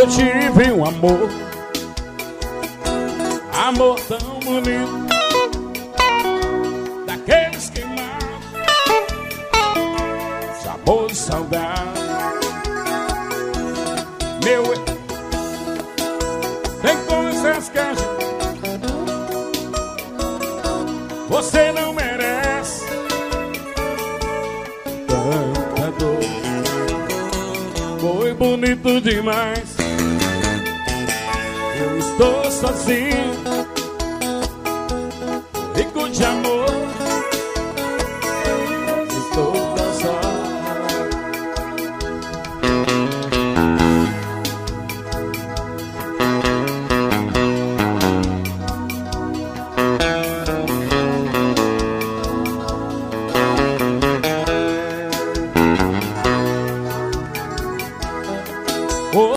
eu tive um amor, amor tão bonito, daqueles queimados, sabor de saudade. Meu, tem coisas que a gente, você não merece tanta dor. Foi bonito demais, eu estou sozinho,